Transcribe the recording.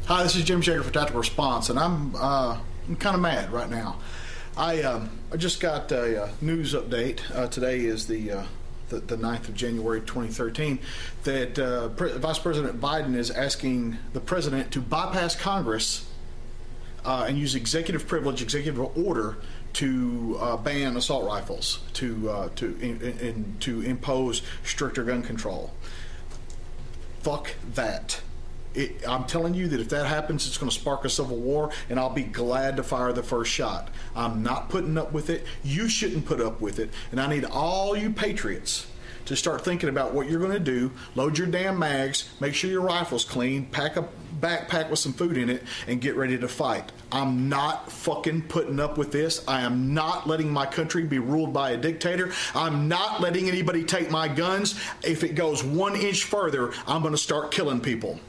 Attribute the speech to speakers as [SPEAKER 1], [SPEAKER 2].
[SPEAKER 1] Hi, this is Jim Shaker for Tactical Response, and I'm kind of mad right now. I just got a news update. Today is the 9th of January 2013, that Vice President Biden is asking the president to bypass Congress and use executive privilege, executive order to ban assault rifles, to impose stricter gun control. Fuck that. I'm telling you that if that happens, it's going to spark a civil war, and I'll be glad to fire the first shot. I'm not putting up with it. You shouldn't put up with it. And I need all you patriots to start thinking about what you're going to do. Load your damn mags, make sure your rifle's clean, pack a backpack with some food in it, and get ready to fight. I'm not fucking putting up with this. I am not letting my country be ruled by a dictator. I'm not letting anybody take my guns. If it goes 1 inch further, I'm going to start killing people.